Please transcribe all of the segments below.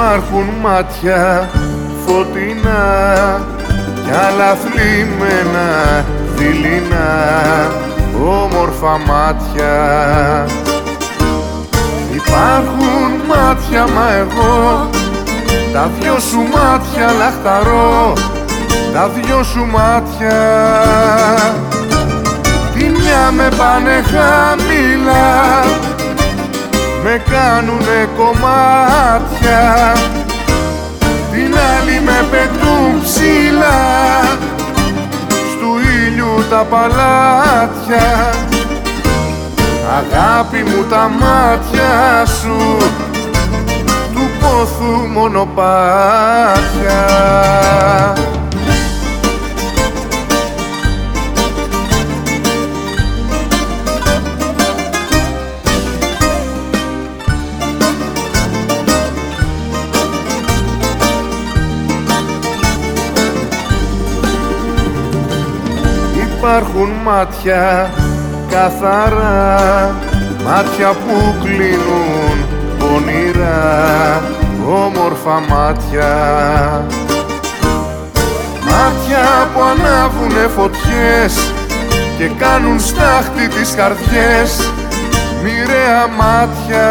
Υπάρχουν μάτια φωτεινά κι άλλα θλιμμένα δειλινά, όμορφα μάτια. Υπάρχουν μάτια, μα εγώ τα δυο σου μάτια λαχταρώ, τα δυο σου μάτια. Τη μια με πάνε χαμηλά, με κάνουνε κομμάτια, την άλλη με πετούν ψηλά, στου ήλιου τα παλάτια. Αγάπη μου, τα μάτια σου του πόθου μονοπάτια. Υπάρχουν μάτια καθαρά, μάτια που κλείνουν πονηρά, όμορφα μάτια. Μάτια που ανάβουνε φωτιές και κάνουν στάχτη τις καρδιές, μοιραία μάτια.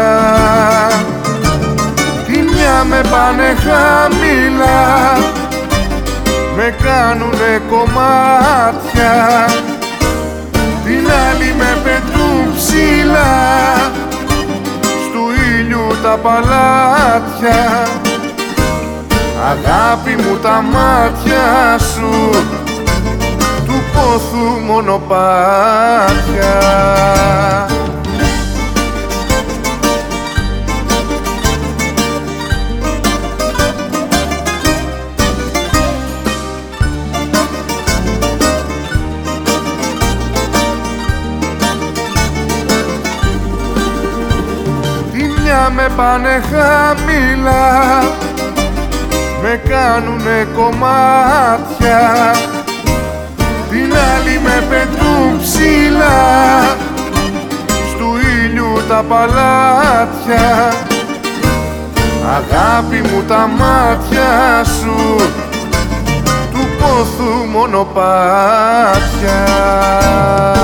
Τη μια με πάνε χαμηλά, με κάνουνε κομμάτια, την άλλη με πετούν ψηλά, στου ήλιου τα παλάτια. Αγάπη μου, τα μάτια σου του πόθου μονοπάτια. Με πάνε χαμηλά, με κάνουνε κομμάτια, την άλλη με πετούν ψηλά, στου ήλιου τα παλάτια. Αγάπη μου, τα μάτια σου του πόθου μονοπάτια.